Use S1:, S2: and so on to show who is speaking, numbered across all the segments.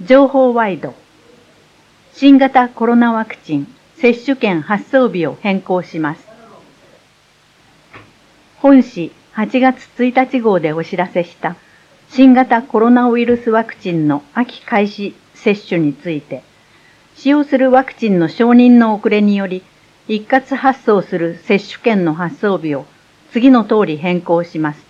S1: 情報ワイド。新型コロナワクチン接種券発送日を変更します。本誌8月1日号でお知らせした新型コロナウイルスワクチンの秋開始接種について、使用するワクチンの承認の遅れにより、一括発送する接種券の発送日を次の通り変更します。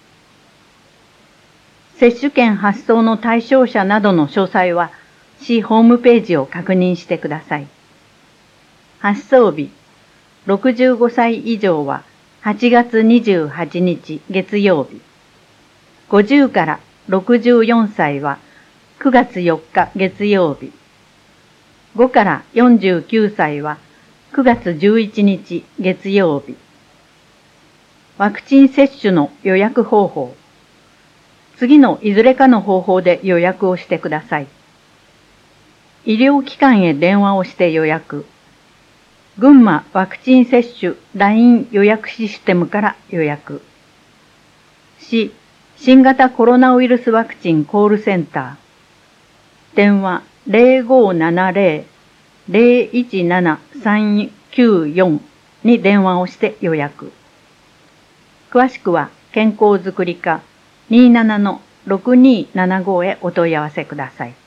S1: 接種券発送の対象者などの詳細は、市ホームページを確認してください。発送日、65歳以上は8月28日月曜日。50から64歳は9月4日月曜日。5から49歳は9月11日月曜日。ワクチン接種の予約方法。次のいずれかの方法で予約をしてください。医療機関へ電話をして予約。群馬ワクチン接種 LINE 予約システムから予約。市新型コロナウイルスワクチンコールセンター。電話 0570-017-394 に電話をして予約。詳しくは健康づくり課 27-6275 へお問い合わせください。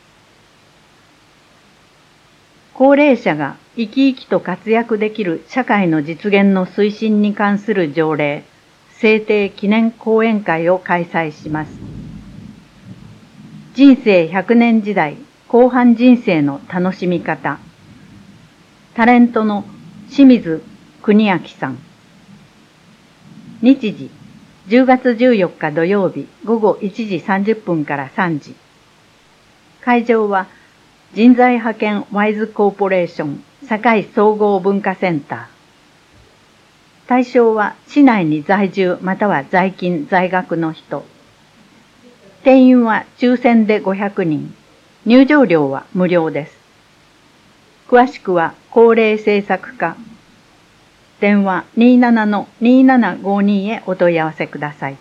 S1: 高齢者が生き生きと活躍できる社会の実現の推進に関する条例制定記念講演会を開催します。人生100年時代後半人生の楽しみ方。タレントの清水国明さん。日時10月14日土曜日午後1時30分から3時。会場は人材派遣ワイズコーポレーション堺総合文化センター。対象は市内に在住または在勤在学の人。定員は抽選で500人。入場料は無料です。詳しくは高齢政策課。電話 27-2752 へお問い合わせください。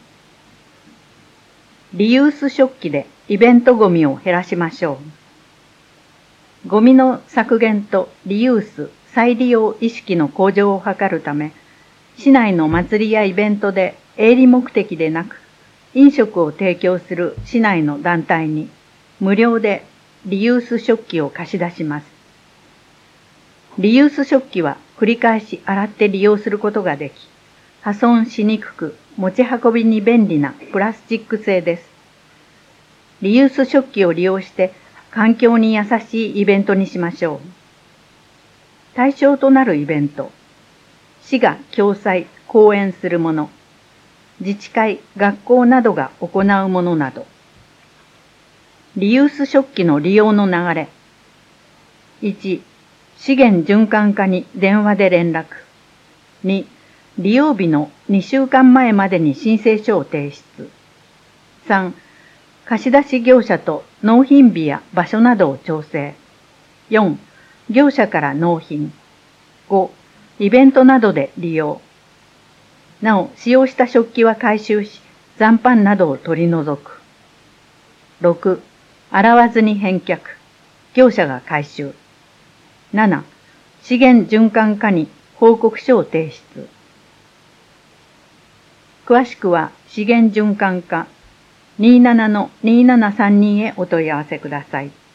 S1: リユース食器でイベントゴミを減らしましょう。ゴミの削減とリユース・再利用意識の向上を図るため、市内の祭りやイベントで営利目的でなく、飲食を提供する市内の団体に無料でリユース食器を貸し出します。リユース食器は繰り返し洗って利用することができ、破損しにくく持ち運びに便利なプラスチック製です。リユース食器を利用して環境に優しいイベントにしましょう。対象となるイベント。市が共催・講演するもの。自治会・学校などが行うものなど。リユース食器の利用の流れ。1、資源循環課に電話で連絡。2、利用日の2週間前までに申請書を提出。3、貸出業者と納品日や場所などを調整。4、業者から納品。5、イベントなどで利用。なお、使用した食器は回収し、残飯などを取り除く。6、洗わずに返却。業者が回収。7、資源循環課に報告書を提出。詳しくは資源循環課 27-2732 へお問い合わせください。